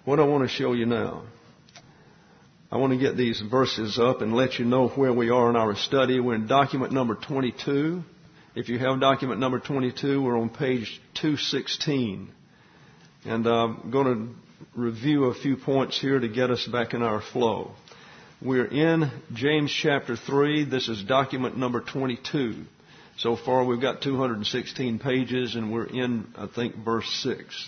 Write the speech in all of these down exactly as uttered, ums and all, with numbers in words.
what I want to show you now, I want to get these verses up and let you know where we are in our study. We're in document number twenty-two. If you have document number twenty-two, we're on page two sixteen. And I'm going to review a few points here to get us back in our flow. We're in James chapter three. This is document number twenty-two. So far we've got two hundred sixteen pages, and we're in, I think, verse six.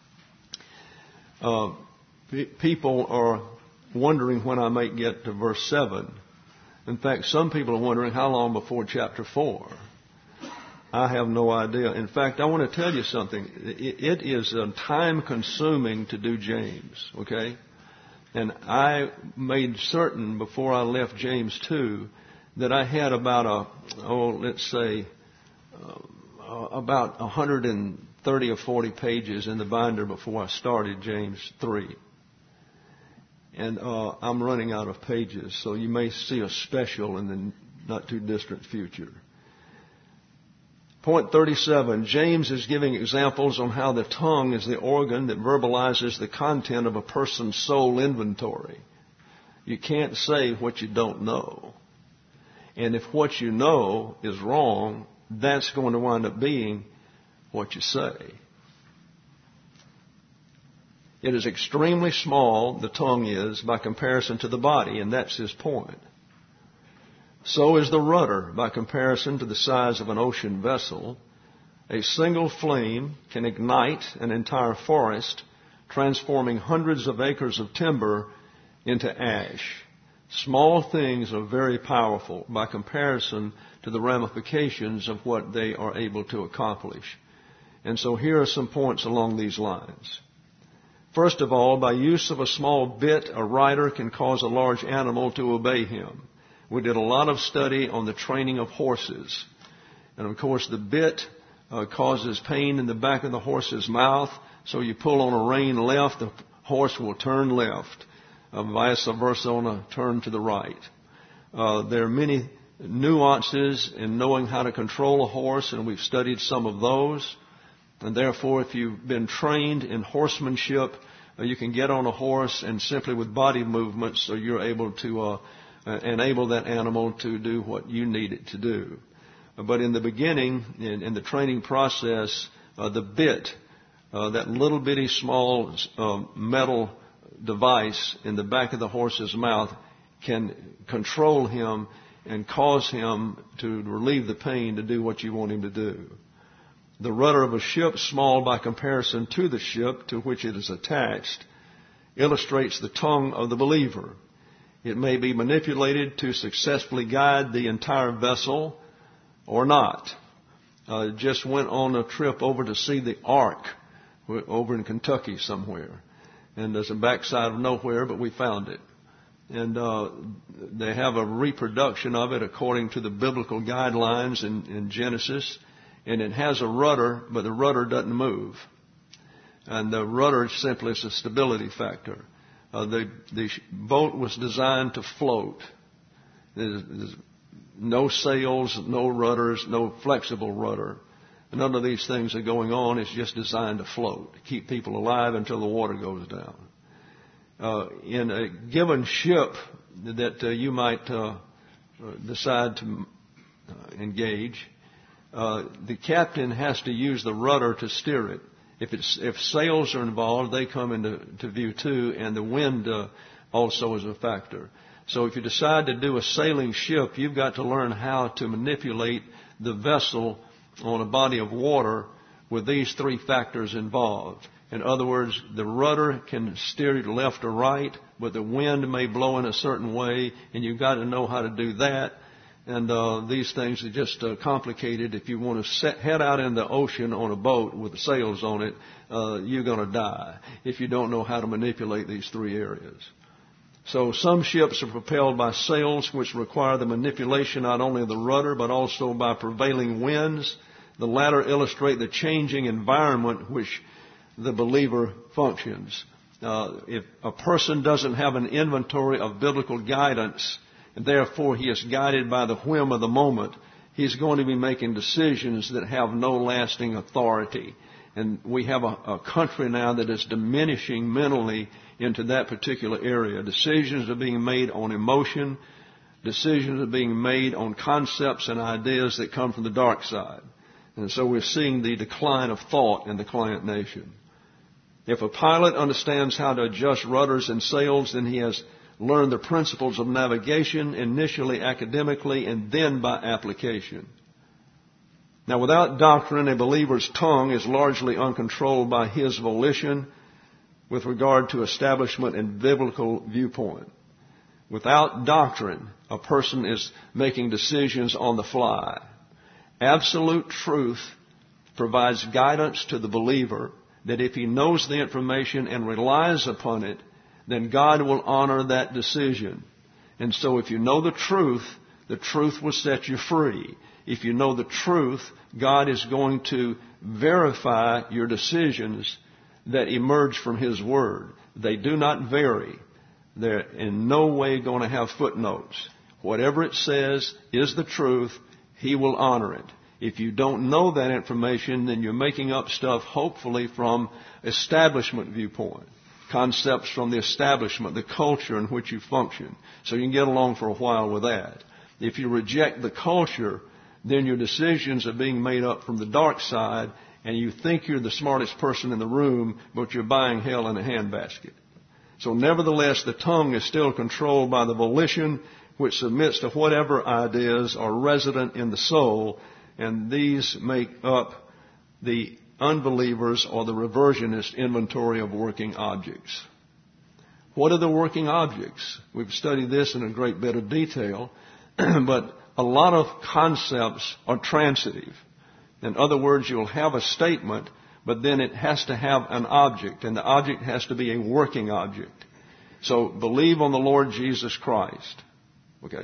Uh, p- people are wondering when I might get to verse seven. In fact, some people are wondering how long before chapter four. I have no idea. In fact, I want to tell you something. It, it is uh, time-consuming to do James, okay? And I made certain before I left James two that I had about a, oh, let's say, uh, about one hundred thirty or forty pages in the binder before I started James three. And uh, I'm running out of pages, so you may see a special in the not too distant future. Point thirty-seven, James is giving examples on how the tongue is the organ that verbalizes the content of a person's soul inventory. You can't say what you don't know. And if what you know is wrong, that's going to wind up being what you say. It is extremely small, the tongue is, by comparison to the body, and that's his point. So is the rudder by comparison to the size of an ocean vessel. A single flame can ignite an entire forest, transforming hundreds of acres of timber into ash. Small things are very powerful by comparison to the ramifications of what they are able to accomplish. And so here are some points along these lines. First of all, by use of a small bit, a rider can cause a large animal to obey him. We did a lot of study on the training of horses. And of course, the bit uh, causes pain in the back of the horse's mouth. So you pull on a rein left, the horse will turn left. Uh, vice versa on a turn to the right. Uh, there are many nuances in knowing how to control a horse, and we've studied some of those. And therefore, if you've been trained in horsemanship, uh, you can get on a horse and simply with body movements, so you're able to uh, uh, enable that animal to do what you need it to do. Uh, but in the beginning, in, in the training process, uh, the bit, uh, that little bitty small uh, metal device in the back of the horse's mouth can control him and cause him to relieve the pain to do what you want him to do. The rudder of a ship, small by comparison to the ship to which it is attached, illustrates the tongue of the believer. It may be manipulated to successfully guide the entire vessel or not. I just went on a trip over to see the Ark over in Kentucky somewhere. And there's a backside of nowhere, but we found it. And uh, they have a reproduction of it according to the biblical guidelines in, in Genesis. And it has a rudder, but the rudder doesn't move. And the rudder simply is a stability factor. Uh, the, the boat was designed to float. There's, there's no sails, no rudders, no flexible rudder. None of these things are going on. It's just designed to float, to keep people alive until the water goes down. Uh, in a given ship that uh, you might uh, decide to uh, engage, uh, the captain has to use the rudder to steer it. If it's, if sails are involved, they come into to view too, and the wind uh, also is a factor. So if you decide to do a sailing ship, you've got to learn how to manipulate the vessel on a body of water with these three factors involved. In other words, the rudder can steer it left or right, but the wind may blow in a certain way, and you've got to know how to do that. And uh, these things are just uh, complicated. If you want to set, head out in the ocean on a boat with the sails on it, uh, you're going to die if you don't know how to manipulate these three areas. So some ships are propelled by sails, which require the manipulation not only of the rudder, but also by prevailing winds. The latter illustrate the changing environment which the believer functions. Uh, if a person doesn't have an inventory of biblical guidance, and therefore he is guided by the whim of the moment, he's going to be making decisions that have no lasting authority. And we have a, a country now that is diminishing mentally into that particular area. Decisions are being made on emotion. Decisions are being made on concepts and ideas that come from the dark side. And so we're seeing the decline of thought in the client nation. If a pilot understands how to adjust rudders and sails, then he has learned the principles of navigation, initially academically and then by application. Now, without doctrine, a believer's tongue is largely uncontrolled by his volition with regard to establishment and biblical viewpoint. Without doctrine, a person is making decisions on the fly. Absolute truth provides guidance to the believer that if he knows the information and relies upon it, then God will honor that decision. And so if you know the truth, the truth will set you free. If you know the truth, God is going to verify your decisions that emerge from His Word. They do not vary. They're in no way going to have footnotes. Whatever it says is the truth. He will honor it. If you don't know that information, then you're making up stuff, hopefully from establishment viewpoint. Concepts from the establishment, the culture in which you function. So you can get along for a while with that. If you reject the culture, then your decisions are being made up from the dark side, and you think you're the smartest person in the room, but you're buying hell in a handbasket. So nevertheless, the tongue is still controlled by the volition, which submits to whatever ideas are resident in the soul, and these make up the unbelievers or the reversionist inventory of working objects. What are the working objects? We've studied this in a great bit of detail, but a lot of concepts are transitive. In other words, you'll have a statement, but then it has to have an object, and the object has to be a working object. So believe on the Lord Jesus Christ. Okay.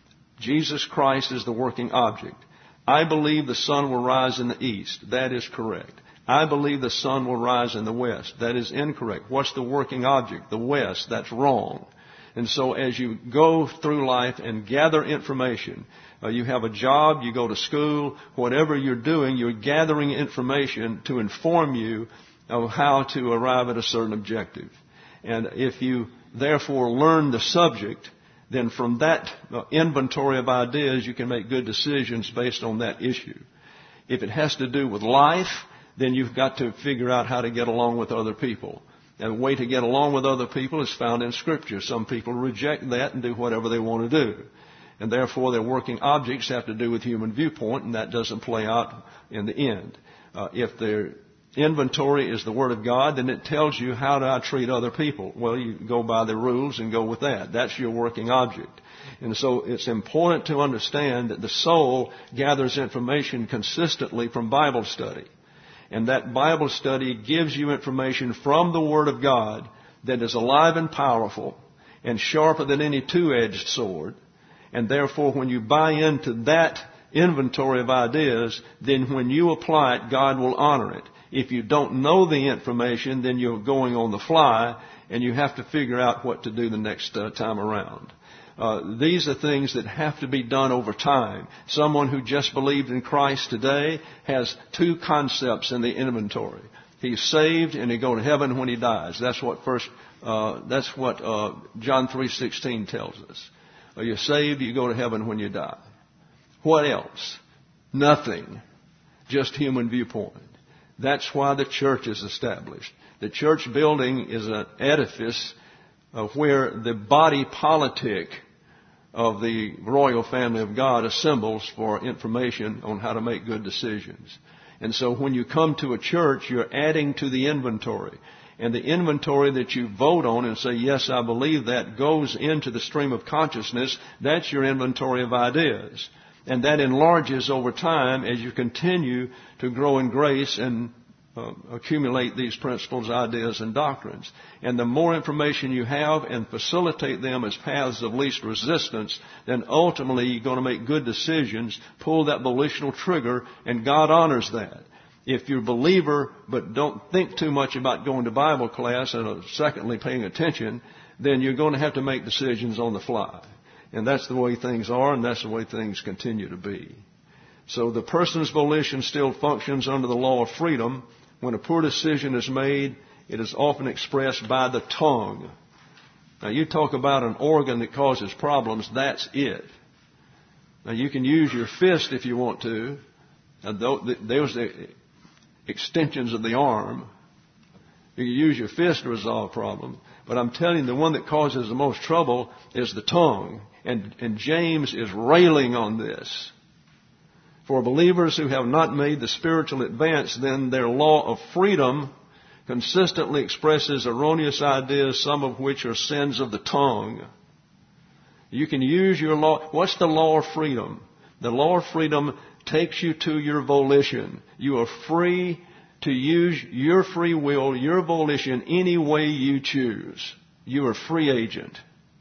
Jesus Christ is the working object. I believe the sun will rise in the east. That is correct. I believe the sun will rise in the west. That is incorrect. What's the working object? The west. That's wrong. And so as you go through life and gather information, uh, you have a job, you go to school, whatever you're doing, you're gathering information to inform you of how to arrive at a certain objective. And if you therefore learn the subject, then from that uh, inventory of ideas, you can make good decisions based on that issue. If it has to do with life, then you've got to figure out how to get along with other people. And the way to get along with other people is found in Scripture. Some people reject that and do whatever they want to do. And therefore, their working objects have to do with human viewpoint, and that doesn't play out in the end. Uh, if their inventory is the Word of God, then it tells you how do I treat other people. Well, you go by the rules and go with that. That's your working object. And so it's important to understand that the soul gathers information consistently from Bible study. And that Bible study gives you information from the Word of God that is alive and powerful and sharper than any two-edged sword. And therefore, when you buy into that inventory of ideas, then when you apply it, God will honor it. If you don't know the information, then you're going on the fly, and you have to figure out what to do the next uh, time around. Uh, these are things that have to be done over time. Someone who just believed in Christ today has two concepts in the inventory. He's saved and he go to heaven when he dies. That's what first. Uh, that's what uh, John three sixteen tells us. Uh, you're saved, you go to heaven when you die. What else? Nothing. Just human viewpoint. That's why the church is established. The church building is an edifice of where the body politic of the royal family of God assembles for information on how to make good decisions. And so when you come to a church, you're adding to the inventory. And the inventory that you vote on and say, yes, I believe that, goes into the stream of consciousness. That's your inventory of ideas. And that enlarges over time as you continue to grow in grace and uh, accumulate these principles, ideas, and doctrines. And the more information you have and facilitate them as paths of least resistance, then ultimately you're going to make good decisions, pull that volitional trigger, and God honors that. If you're a believer but don't think too much about going to Bible class and uh, secondly paying attention, then you're going to have to make decisions on the fly. And that's the way things are, and that's the way things continue to be. So the person's volition still functions under the law of freedom when a poor decision is made, it is often expressed by the tongue. Now, you talk about an organ that causes problems, that's it. Now, you can use your fist if you want to. Those are extensions of the arm. You can use your fist to resolve problems. But I'm telling you, the one that causes the most trouble is the tongue. And, and James is railing on this. For believers who have not made the spiritual advance, then their law of freedom consistently expresses erroneous ideas, some of which are sins of the tongue. You can use your law. What's the law of freedom? The law of freedom takes you to your volition. You are free to use your free will, your volition, any way you choose. You are a free agent.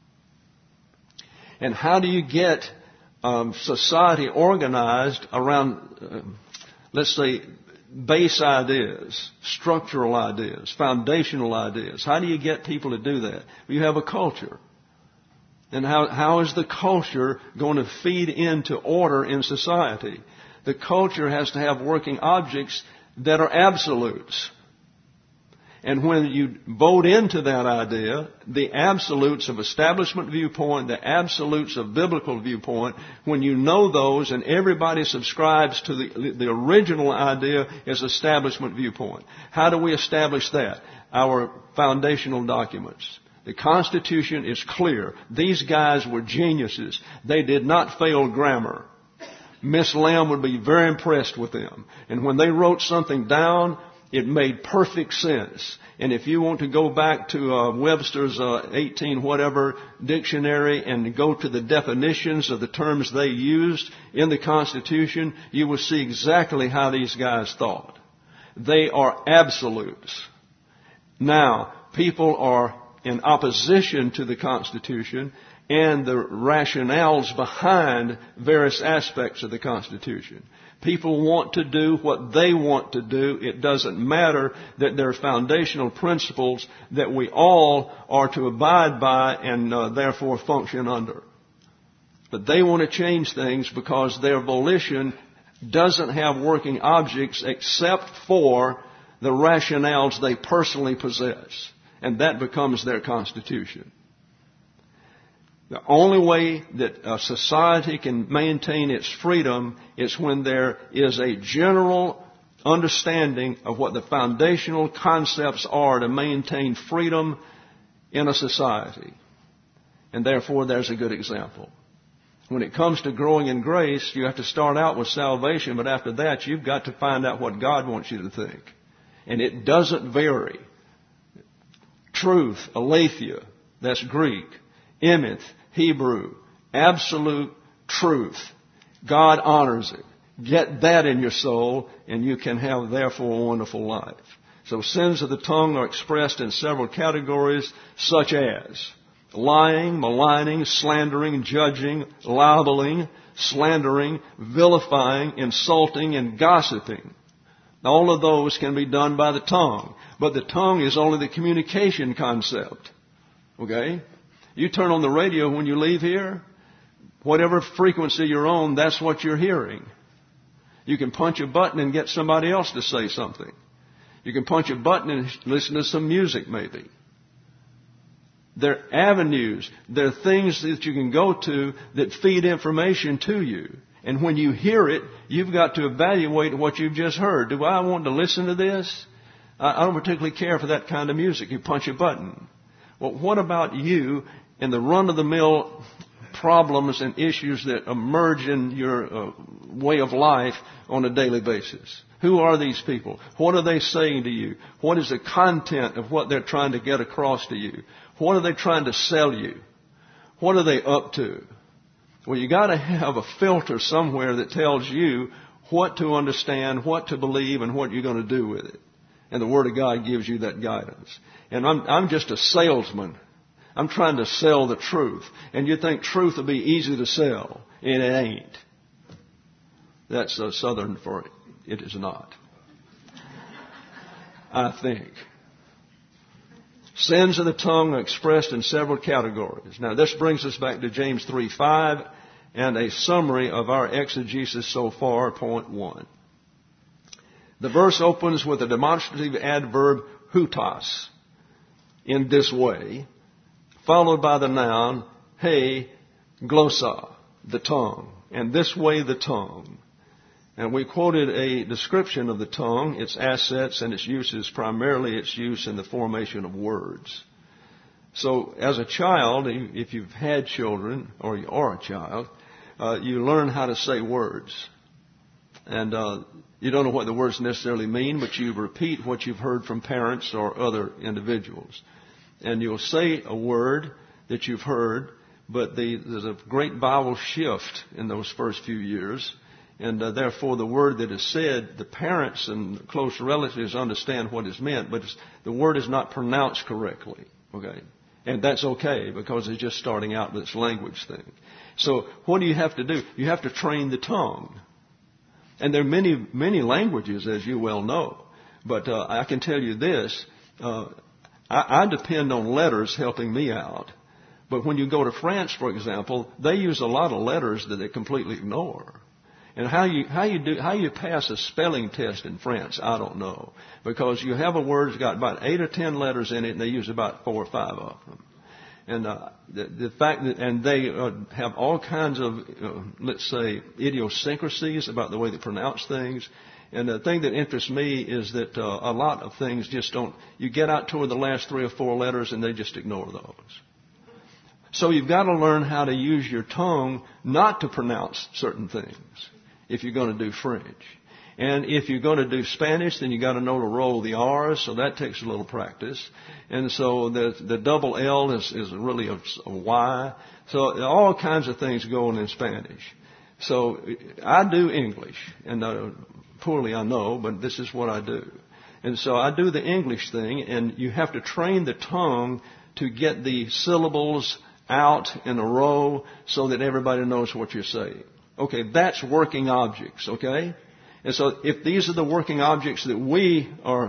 And how do you get um, society organized around, uh, let's say, base ideas, structural ideas, foundational ideas? How do you get people to do that? You have a culture. And how, how is the culture going to feed into order in society? The culture has to have working objects that are absolutes. And when you vote into that idea, the absolutes of establishment viewpoint, the absolutes of biblical viewpoint, when you know those and everybody subscribes to the, the original idea as establishment viewpoint. How do we establish that? Our foundational documents. The Constitution is clear. These guys were geniuses. They did not fail grammar. Miss Lamb would be very impressed with them. And when they wrote something down, it made perfect sense. And if you want to go back to uh, Webster's uh, eighteen whatever dictionary and go to the definitions of the terms they used in the Constitution, you will see exactly how these guys thought. They are absolutes. Now, people are in opposition to the Constitution and the rationales behind various aspects of the Constitution. People want to do what they want to do. It doesn't matter that there are foundational principles that we all are to abide by and uh, therefore function under. But they want to change things because their volition doesn't have working objects except for the rationales they personally possess. And that becomes their constitution. The only way that a society can maintain its freedom is when there is a general understanding of what the foundational concepts are to maintain freedom in a society. And therefore, there's a good example. When it comes to growing in grace, you have to start out with salvation, but after that, you've got to find out what God wants you to think. And it doesn't vary. Truth, aletheia, that's Greek. Emeth, Hebrew, absolute truth. God honors it. Get that in your soul, and you can have, therefore, a wonderful life. So sins of the tongue are expressed in several categories, such as lying, maligning, slandering, judging, libeling, slandering, vilifying, insulting, and gossiping. All of those can be done by the tongue. But the tongue is only the communication concept. Okay? You turn on the radio when you leave here, whatever frequency you're on, that's what you're hearing. You can punch a button and get somebody else to say something. You can punch a button and listen to some music maybe. There are avenues. There are things that you can go to that feed information to you. And when you hear it, you've got to evaluate what you've just heard. Do I want to listen to this? I don't particularly care for that kind of music. You punch a button. Well, what about you and the run-of-the-mill problems and issues that emerge in your uh, way of life on a daily basis? Who are these people? What are they saying to you? What is the content of what they're trying to get across to you? What are they trying to sell you? What are they up to? Well, you got to have a filter somewhere that tells you what to understand, what to believe, and what you're going to do with it. And the Word of God gives you that guidance. And I'm, I'm just a salesman. I'm trying to sell the truth. And you think truth will be easy to sell. And it ain't. That's a southern for it. It is not. I think. Sins of the tongue are expressed in several categories. Now, this brings us back to James three five and a summary of our exegesis so far, point one. The verse opens with a demonstrative adverb, hutas, in this way, followed by the noun, he, glossa, the tongue. And this way, the tongue. And we quoted a description of the tongue, its assets and its uses, primarily its use in the formation of words. So as a child, if you've had children, or you are a child, uh, you learn how to say words. And uh, you don't know what the words necessarily mean, but you repeat what you've heard from parents or other individuals. And you'll say a word that you've heard, but the, there's a great vowel shift in those first few years. And uh, therefore, the word that is said, the parents and close relatives understand what is meant, but it's, the word is not pronounced correctly. Okay? And that's okay, because it's just starting out with this language thing. So what do you have to do? You have to train the tongue. And there are many, many languages, as you well know. But uh, I can tell you this, uh, I, I depend on letters helping me out. But when you go to France, for example, they use a lot of letters that they completely ignore. And how you, how you do, how you pass a spelling test in France, I don't know. Because you have a word that's got about eight or ten letters in it, and they use about four or five of them. And uh, the, the fact that, and they uh, have all kinds of, uh, let's say, idiosyncrasies about the way they pronounce things. And the thing that interests me is that uh, a lot of things just don't, you get out toward the last three or four letters, and they just ignore those. So you've got to learn how to use your tongue not to pronounce certain things if you're going to do French. And if you're going to do Spanish, then you've got to know to roll the R's, so that takes a little practice. And so the the double L is, is really a, a Y. So all kinds of things going in Spanish. So I do English, and uh, poorly I know, but this is what I do. And so I do the English thing, and you have to train the tongue to get the syllables out in a row so that everybody knows what you're saying. Okay, that's working objects, okay? And so if these are the working objects that we are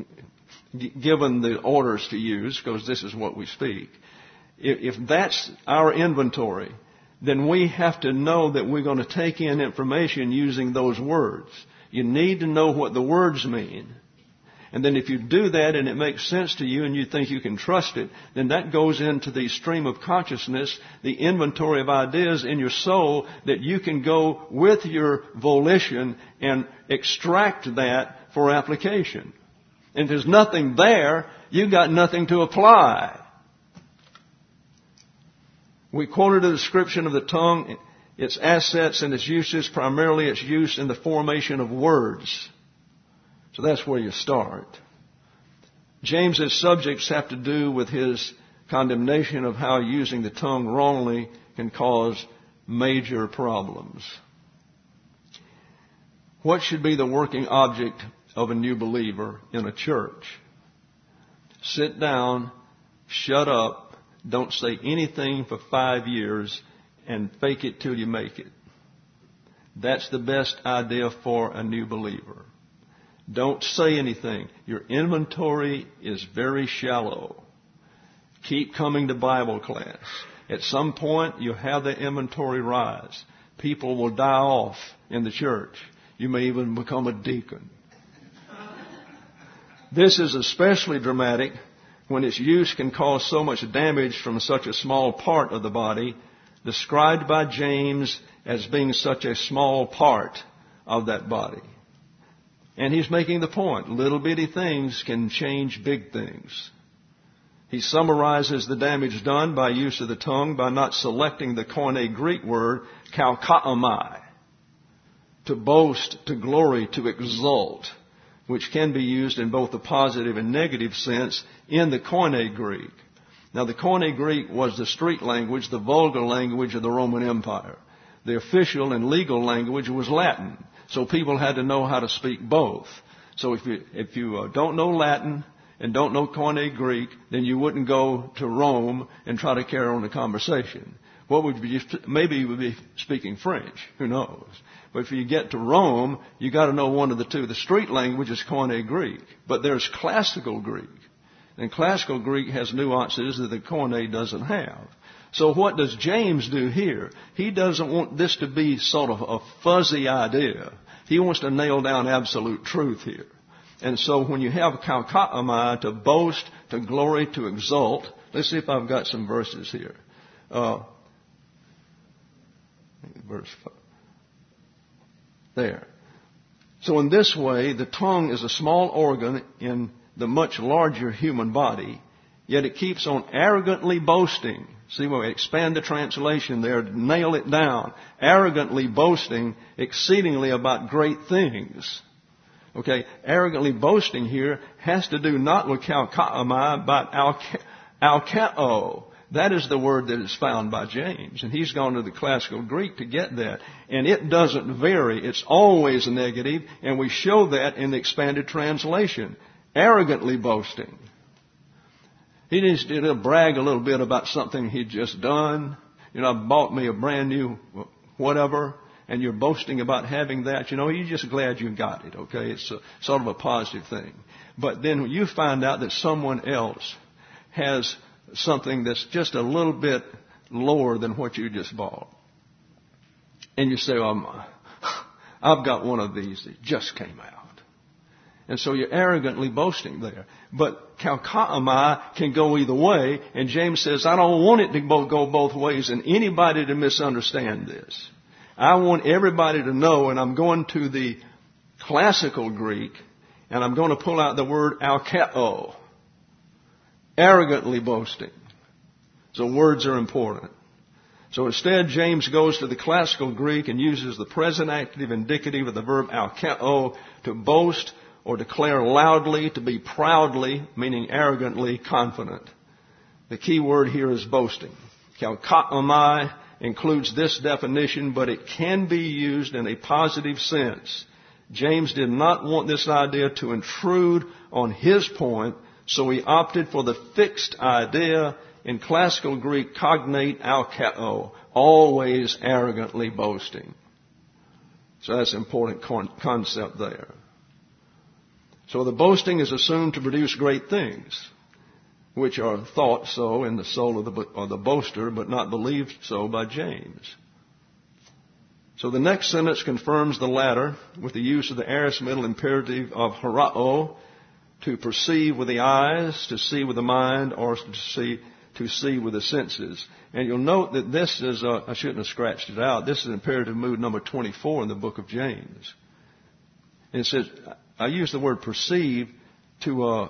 given the orders to use, because this is what we speak, if, if that's our inventory, then we have to know that we're going to take in information using those words. You need to know what the words mean. And then if you do that and it makes sense to you and you think you can trust it, then that goes into the stream of consciousness, the inventory of ideas in your soul that you can go with your volition and extract that for application. And if there's nothing there, you've got nothing to apply. We quoted a description of the tongue, its assets and its uses, primarily its use in the formation of words. So that's where you start. James's subjects have to do with his condemnation of how using the tongue wrongly can cause major problems. What should be the working object of a new believer in a church? Sit down, shut up, don't say anything for five years, and fake it till you make it. That's the best idea for a new believer. Don't say anything. Your inventory is very shallow. Keep coming to Bible class. At some point, you'll have the inventory rise. People will die off in the church. You may even become a deacon. This is especially dramatic when its use can cause so much damage from such a small part of the body, described by James as being such a small part of that body. And he's making the point, little bitty things can change big things. He summarizes the damage done by use of the tongue by not selecting the Koine Greek word, kaukaomai, to boast, to glory, to exult, which can be used in both the positive and negative sense in the Koine Greek. Now, the Koine Greek was the street language, the vulgar language of the Roman Empire. The official and legal language was Latin. So people had to know how to speak both. So if you, if you uh, don't know Latin and don't know Koine Greek, then you wouldn't go to Rome and try to carry on a conversation. What would you, maybe you would be speaking French. Who knows? But if you get to Rome, you got to know one of the two. The street language is Koine Greek, but there's classical Greek. And classical Greek has nuances that the Koine doesn't have. So what does James do here? He doesn't want this to be sort of a fuzzy idea. He wants to nail down absolute truth here. And so when you have kalka'amai, to boast, to glory, to exult, let's see if I've got some verses here. Uh, verse five. There. So in this way, the tongue is a small organ in the much larger human body, yet it keeps on arrogantly boasting. See, when we expand the translation there, nail it down. Arrogantly boasting exceedingly about great things. Okay, arrogantly boasting here has to do not with kalka'amai, but alkeo. That is the word that is found by James. And he's gone to the classical Greek to get that. And it doesn't vary. It's always a negative. And we show that in the expanded translation. Arrogantly boasting. He needs to brag a little bit about something he'd just done. You know, bought me a brand new whatever. And you're boasting about having that. You know, you're just glad you got it. Okay. It's a, sort of a positive thing. But then when you find out that someone else has something that's just a little bit lower than what you just bought. And you say, oh, I've got one of these that just came out. And so you're arrogantly boasting there. But kalka'amai can go either way. And James says, I don't want it to go both ways and anybody to misunderstand this. I want everybody to know, and I'm going to the classical Greek, and I'm going to pull out the word alkeo. Arrogantly boasting. So words are important. So instead, James goes to the classical Greek and uses the present active indicative of the verb alkeo to boast or declare loudly, to be proudly, meaning arrogantly confident. The key word here is boasting. Kalka'amai includes this definition, but it can be used in a positive sense. James did not want this idea to intrude on his point, so he opted for the fixed idea in classical Greek, cognate alkeo, always arrogantly boasting. So that's an important con- concept there. So the boasting is assumed to produce great things, which are thought so in the soul of the, of the boaster, but not believed so by James. So the next sentence confirms the latter with the use of the aorist middle imperative of horao, to perceive with the eyes, to see with the mind, or to see to see with the senses. And you'll note that this is, uh, I shouldn't have scratched it out, this is imperative mood number twenty-four in the book of James. And it says, I use the word perceive to uh,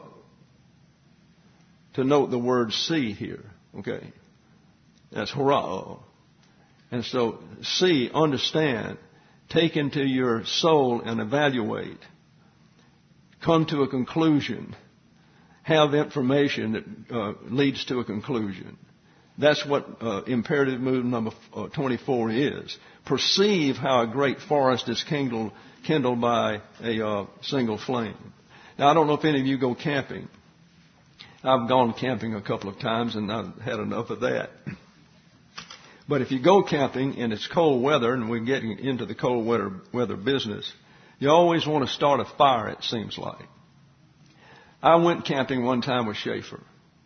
to note the word see here. Okay. That's horao. And so see, understand, take into your soul and evaluate. Come to a conclusion, have information that uh, leads to a conclusion. That's what uh, imperative mood number uh, twenty-four is. Perceive how a great forest is kindled, kindled by a uh, single flame. Now, I don't know if any of you go camping. I've gone camping a couple of times and I've had enough of that. But if you go camping and it's cold weather, and we're getting into the cold weather, weather business, you always want to start a fire, it seems like. I went camping one time with Schaefer.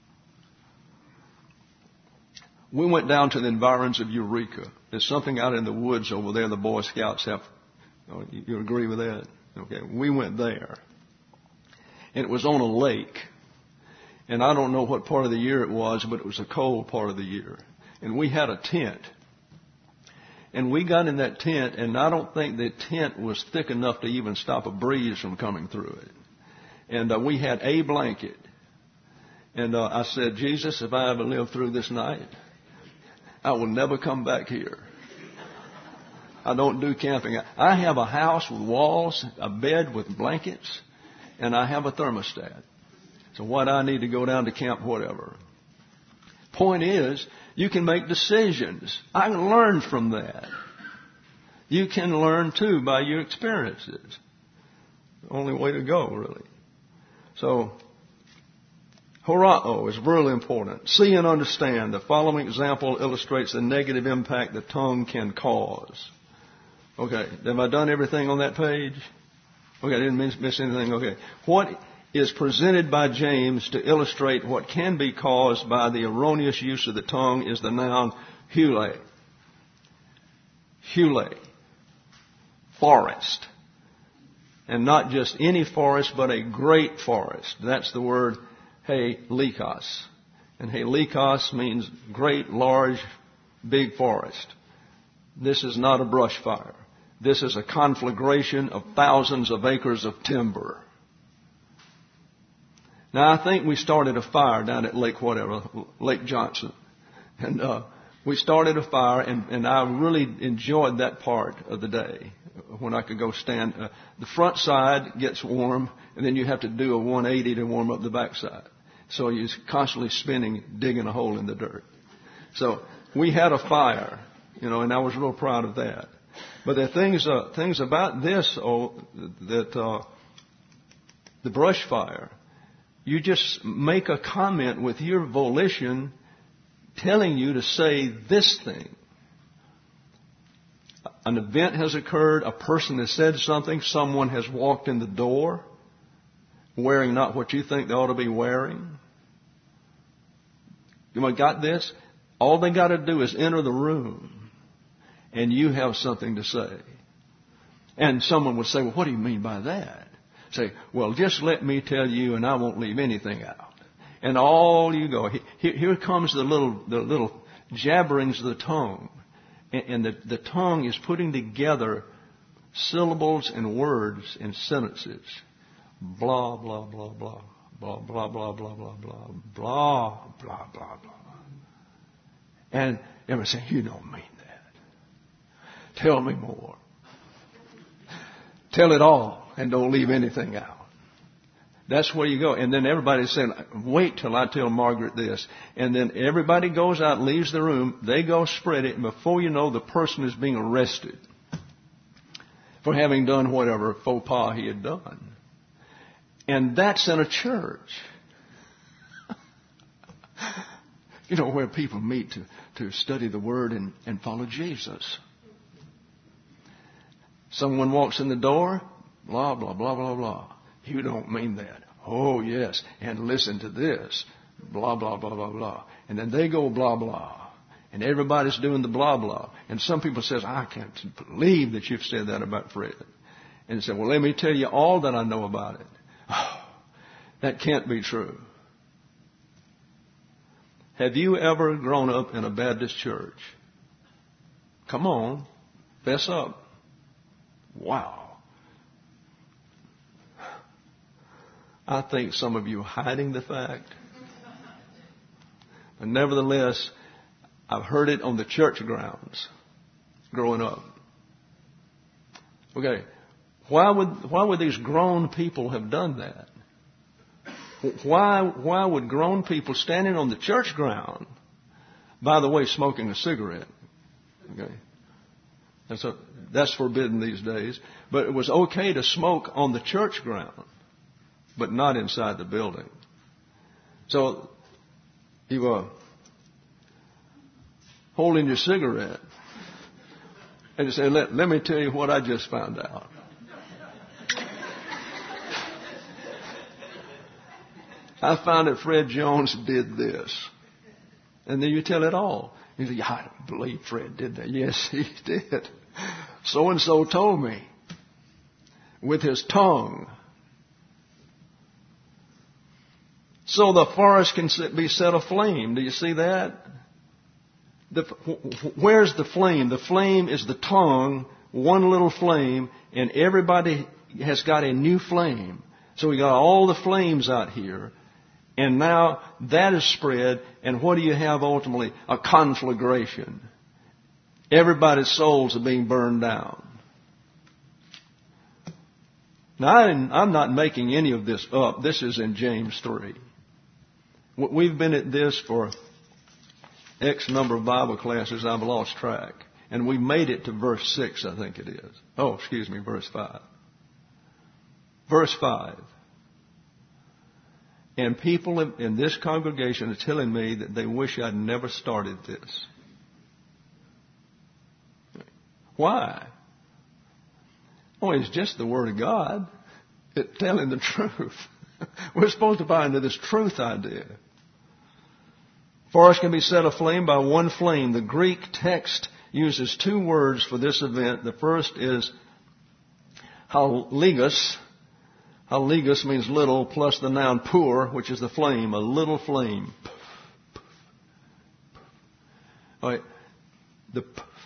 We went down to the environs of Eureka. There's something out in the woods over there the Boy Scouts have. Oh, you agree with that? Okay. We went there. And it was on a lake. And I don't know what part of the year it was, but it was a cold part of the year. And we had a tent. And we got in that tent, and I don't think the tent was thick enough to even stop a breeze from coming through it. And uh, we had a blanket. And uh, I said, Jesus, if I ever live through this night, I will never come back here. I don't do camping. I have a house with walls, a bed with blankets, and I have a thermostat. So why do I need to go down to camp, whatever? Point is, you can make decisions. I learned from that. You can learn, too, by your experiences. The only way to go, really. So, horao is really important. See and understand. The following example illustrates the negative impact the tongue can cause. Okay, have I done everything on that page? Okay, I didn't miss, miss anything. Okay. What is presented by James to illustrate what can be caused by the erroneous use of the tongue is the noun hule. Hule. Forest. And not just any forest, but a great forest. That's the word helikos. And helikos means great, large, big forest. This is not a brush fire. This is a conflagration of thousands of acres of timber. Now, I think we started a fire down at Lake whatever, Lake Johnson. And uh, we started a fire, and, and I really enjoyed that part of the day when I could go stand. Uh, the front side gets warm, and then you have to do a one eighty to warm up the back side. So you're constantly spinning, digging a hole in the dirt. So we had a fire, you know, and I was real proud of that. But there are things, uh, things about this, oh, that uh, the brush fire, you just make a comment with your volition telling you to say this thing. An event has occurred, a person has said something, someone has walked in the door wearing not what you think they ought to be wearing. You got this? All they got to do is enter the room and you have something to say. And someone would say, well, what do you mean by that? Say, well, just let me tell you and I won't leave anything out. And all you go, here, here comes the little, the little jabberings of the tongue. And, and the, the tongue is putting together syllables and words and sentences. Blah, blah, blah, blah. Blah, blah, blah, blah, blah, blah. Blah, blah, blah, blah. And everyone saying, you don't mean that. Tell me more. Tell it all and don't leave anything out. That's where you go. And then everybody's saying, wait till I tell Margaret this. And then everybody goes out, leaves the room. They go spread it. And before you know, the person is being arrested for having done whatever faux pas he had done. And that's in a church. You know, where people meet to, to study the Word and, and follow Jesus. Someone walks in the door, blah, blah, blah, blah, blah. You don't mean that. Oh, yes. And listen to this. Blah, blah, blah, blah, blah. And then they go blah, blah. And everybody's doing the blah, blah. And some people says, I can't believe that you've said that about Fred. And they say, well, let me tell you all that I know about it. Oh, that can't be true. Have you ever grown up in a Baptist church? Come on. Fess up. Wow. I think some of you are hiding the fact. But nevertheless, I've heard it on the church grounds growing up. Okay, why would why would these grown people have done that? Why why would grown people standing on the church ground, by the way, smoking a cigarette? Okay, that's a, that's forbidden these days. But it was okay to smoke on the church ground, but not inside the building. So you are holding your cigarette and you say, let, let me tell you what I just found out. I found that Fred Jones did this. And then you tell it all. You say, I don't believe Fred did that. Yes, he did. So-and-so told me with his tongue. So the forest can be set aflame. Do you see that? The, where's the flame? The flame is the tongue, one little flame, and everybody has got a new flame. So we got all the flames out here. And now that is spread, and what do you have ultimately? A conflagration. Everybody's souls are being burned down. Now, I'm not making any of this up. This is in James three. We've been at this for X number of Bible classes. I've lost track. And we made it to verse six, I think it is. Oh, excuse me, verse five. Verse five. And people in this congregation are telling me that they wish I'd never started this. Why? Oh, it's just the Word of God. It's telling the truth. We're supposed to buy into this truth idea. Forest can be set aflame by one flame. The Greek text uses two words for this event. The first is Haligus. Haligus means little plus the noun pur, which is the flame, a little flame. All right. The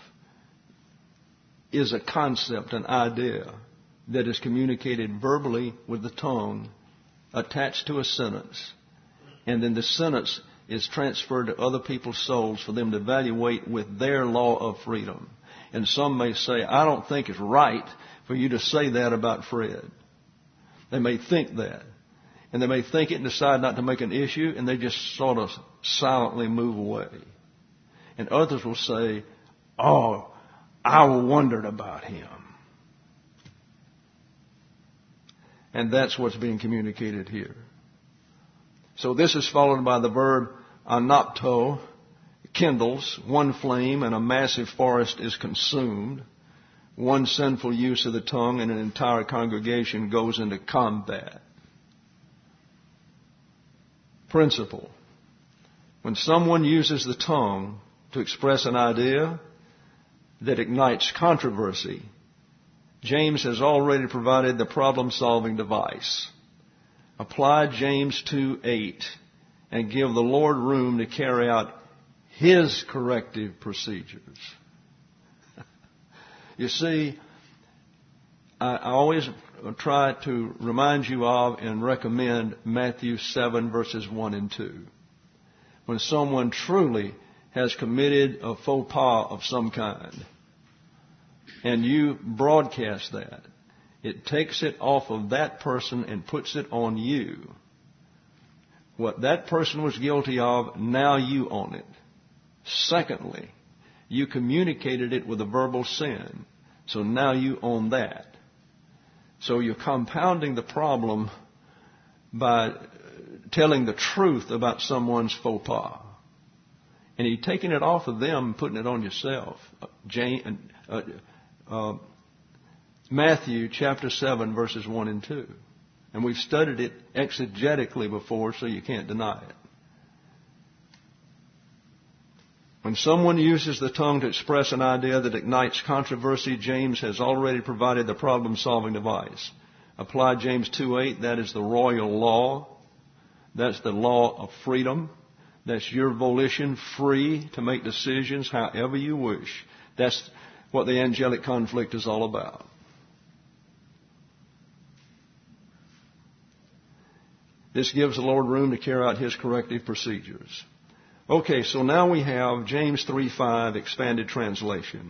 is a concept, an idea that is communicated verbally with the tongue, attached to a sentence, and then the sentence is transferred to other people's souls for them to evaluate with their law of freedom. And some may say, I don't think it's right for you to say that about Fred. They may think that. And they may think it and decide not to make an issue, and they just sort of silently move away. And others will say, oh, I wondered about him. And that's what's being communicated here. So this is followed by the verb anapto, kindles, one flame, and a massive forest is consumed. One sinful use of the tongue and an entire congregation goes into combat. Principle. When someone uses the tongue to express an idea that ignites controversy, James has already provided the problem-solving device. Apply James two eight and give the Lord room to carry out His corrective procedures. You see, I always try to remind you of and recommend Matthew seven verses one and two. When someone truly has committed a faux pas of some kind, and you broadcast that, it takes it off of that person and puts it on you. What that person was guilty of, now you own it. Secondly, you communicated it with a verbal sin, so now you own that. So you're compounding the problem by telling the truth about someone's faux pas. And you're taking it off of them and putting it on yourself. Jane, uh, uh, Matthew chapter seven verses one and two. And we've studied it exegetically before, so you can't deny it. When someone uses the tongue to express an idea that ignites controversy, James has already provided the problem-solving device. Apply James two eight, that is the royal law. That's the law of freedom. That's your volition, free to make decisions however you wish. That's what the angelic conflict is all about. This gives the Lord room to carry out His corrective procedures. Okay, so now we have James three five, expanded translation.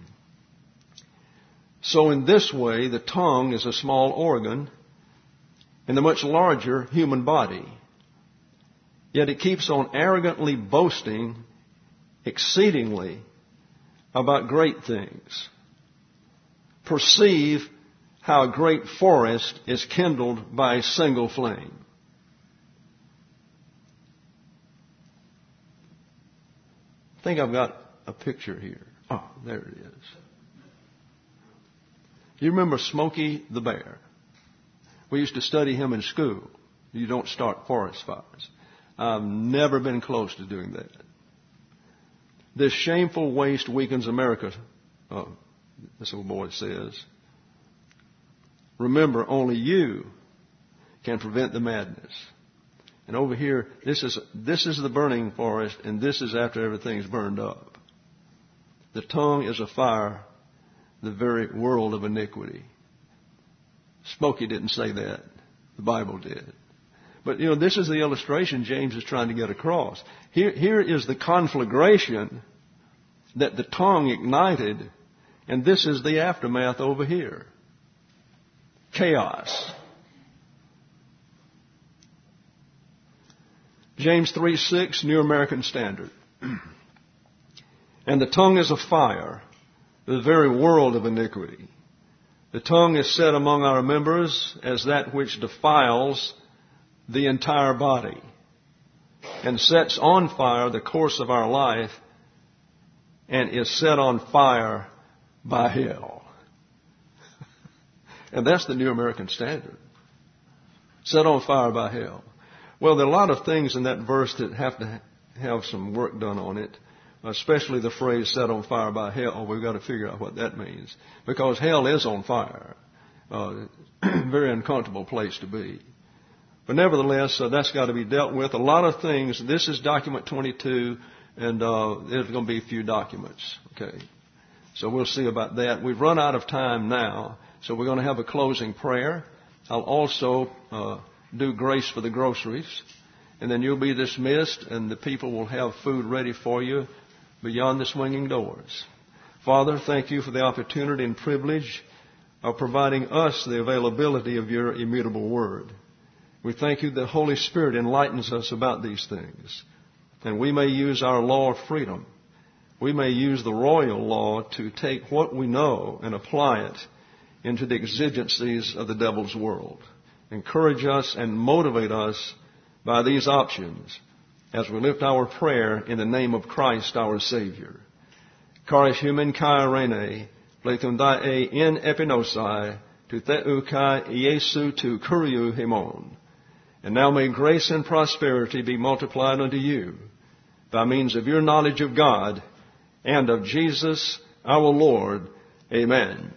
So in this way, the tongue is a small organ in the much larger human body. Yet it keeps on arrogantly boasting exceedingly about great things. Perceive how a great forest is kindled by a single flame. I think I've got a picture here. Oh, there it is. You remember Smokey the Bear? We used to study him in school. You don't start forest fires. I've never been close to doing that. This shameful waste weakens America, oh, this old boy says. Remember, only you can prevent the madness. And over here, this is this is the burning forest, and this is after everything's burned up. The tongue is a fire, the very world of iniquity. Smokey didn't say that. The Bible did. But, you know, this is the illustration James is trying to get across. Here, here is the conflagration that the tongue ignited, and this is the aftermath over here. Chaos. James three six, New American Standard. And the tongue is a fire, the very world of iniquity. The tongue is set among our members as that which defiles the entire body and sets on fire the course of our life and is set on fire by hell. And that's the New American Standard. Set on fire by hell. Well, there are a lot of things in that verse that have to have some work done on it, especially the phrase set on fire by hell. We've got to figure out what that means, because hell is on fire. uh, very uncomfortable place to be. But nevertheless, uh, that's got to be dealt with. A lot of things. This is document twenty-two, and uh, there's going to be a few documents. Okay, so we'll see about that. We've run out of time now, so we're going to have a closing prayer. I'll also uh, do grace for the groceries, and then you'll be dismissed, and the people will have food ready for you beyond the swinging doors. Father, thank you for the opportunity and privilege of providing us the availability of your immutable word. We thank you that the Holy Spirit enlightens us about these things, and we may use our law of freedom. We may use the royal law to take what we know and apply it into the exigencies of the devil's world. Encourage us and motivate us by these options as we lift our prayer in the name of Christ our Savior. Charis humen kai rene, pletundai in epinosai, tu theu kai Iesu tu kuriu hemon. And now may grace and prosperity be multiplied unto you by means of your knowledge of God and of Jesus our Lord. Amen.